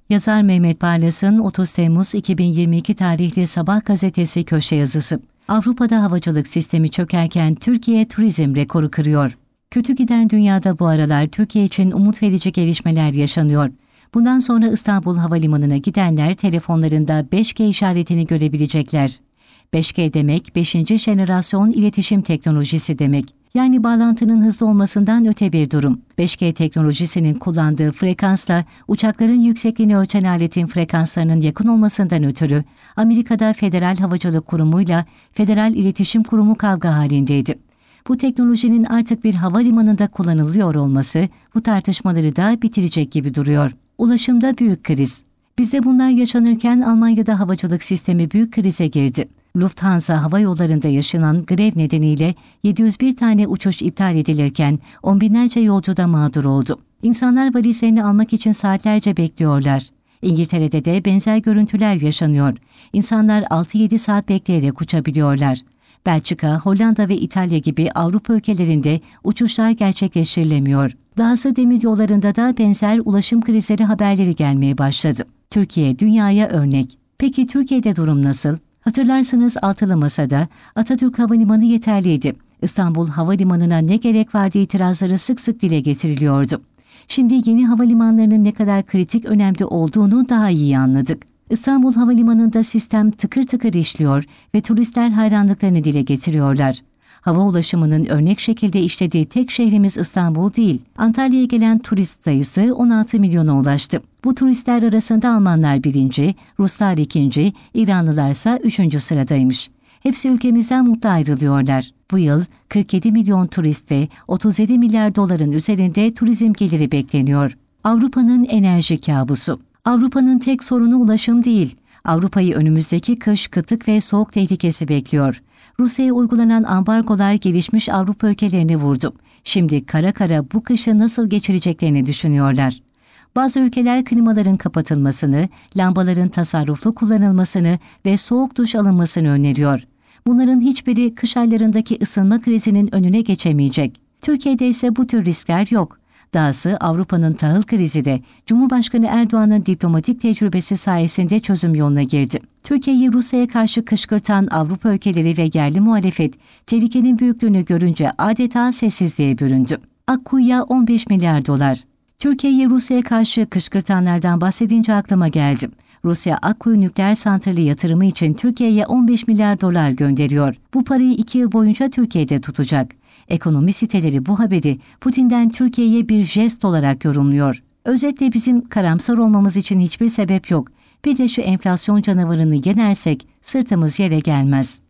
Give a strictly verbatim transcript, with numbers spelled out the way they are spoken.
Yazar Mehmet Barlas'ın otuz Temmuz iki bin yirmi iki tarihli Sabah gazetesi köşe yazısı. Avrupa'da havacılık sistemi çökerken Türkiye turizm rekoru kırıyor. Kötü giden dünyada bu aralar Türkiye için umut verici gelişmeler yaşanıyor. Bundan sonra İstanbul Havalimanı'na gidenler telefonlarında beş G işaretini görebilecekler. beş G demek beşinci jenerasyon iletişim teknolojisi demek. Yani bağlantının hızlı olmasından öte bir durum. beş G teknolojisinin kullandığı frekansla uçakların yüksekliğini ölçen aletin frekanslarının yakın olmasından ötürü Amerika'da Federal Havacılık Kurumu'yla Federal İletişim Kurumu kavga halindeydi. Bu teknolojinin artık bir havalimanında kullanılıyor olması bu tartışmaları da bitirecek gibi duruyor. Ulaşımda büyük kriz. Bizde bunlar yaşanırken Almanya'da havacılık sistemi büyük krize girdi. Lufthansa hava yollarında yaşanan grev nedeniyle yedi yüz bir tane uçuş iptal edilirken on binlerce yolcu da mağdur oldu. İnsanlar valizlerini almak için saatlerce bekliyorlar. İngiltere'de de benzer görüntüler yaşanıyor. İnsanlar altı yedi saat bekleyerek uçabiliyorlar. Belçika, Hollanda ve İtalya gibi Avrupa ülkelerinde uçuşlar gerçekleştirilemiyor. Dahası demiryollarında da benzer ulaşım krizleri haberleri gelmeye başladı. Türkiye dünyaya örnek. Peki Türkiye'de durum nasıl? Hatırlarsınız Altılı Masa'da Atatürk Havalimanı yeterliydi. İstanbul Havalimanı'na ne gerek vardı itirazları sık sık dile getiriliyordu. Şimdi yeni havalimanlarının ne kadar kritik önemli olduğunu daha iyi anladık. İstanbul Havalimanı'nda sistem tıkır tıkır işliyor ve turistler hayranlıklarını dile getiriyorlar. Hava ulaşımının örnek şekilde işlediği tek şehrimiz İstanbul değil. Antalya'ya gelen turist sayısı on altı milyona ulaştı. Bu turistler arasında Almanlar birinci, Ruslar ikinci, İranlılar ise üçüncü sıradaymış. Hepsi ülkemizden mutlu ayrılıyorlar. Bu yıl kırk yedi milyon turist ve otuz yedi milyar doların üzerinde turizm geliri bekleniyor. Avrupa'nın enerji kabusu. Avrupa'nın tek sorunu ulaşım değil. Avrupa'yı önümüzdeki kış kıtlık ve soğuk tehlikesi bekliyor. Rusya'ya uygulanan ambargolar gelişmiş Avrupa ülkelerini vurdu. Şimdi kara kara bu kışı nasıl geçireceklerini düşünüyorlar. Bazı ülkeler klimaların kapatılmasını, lambaların tasarruflu kullanılmasını ve soğuk duş alınmasını öneriyor. Bunların hiçbiri kış aylarındaki ısınma krizinin önüne geçemeyecek. Türkiye'de ise bu tür riskler yok. Dahası Avrupa'nın tahıl krizi de Cumhurbaşkanı Erdoğan'ın diplomatik tecrübesi sayesinde çözüm yoluna girdi. Türkiye'yi Rusya'ya karşı kışkırtan Avrupa ülkeleri ve yerli muhalefet tehlikenin büyüklüğünü görünce adeta sessizliğe büründü. Akkuyu'ya on beş milyar dolar. Türkiye'yi Rusya'ya karşı kışkırtanlardan bahsedince aklıma geldi. Rusya Akkuyu nükleer santrali yatırımı için Türkiye'ye on beş milyar dolar gönderiyor. Bu parayı iki yıl boyunca Türkiye'de tutacak. Ekonomi siteleri bu haberi Putin'den Türkiye'ye bir jest olarak yorumluyor. Özetle bizim karamsar olmamız için hiçbir sebep yok. Bir de şu enflasyon canavarını yenersek sırtımız yere gelmez.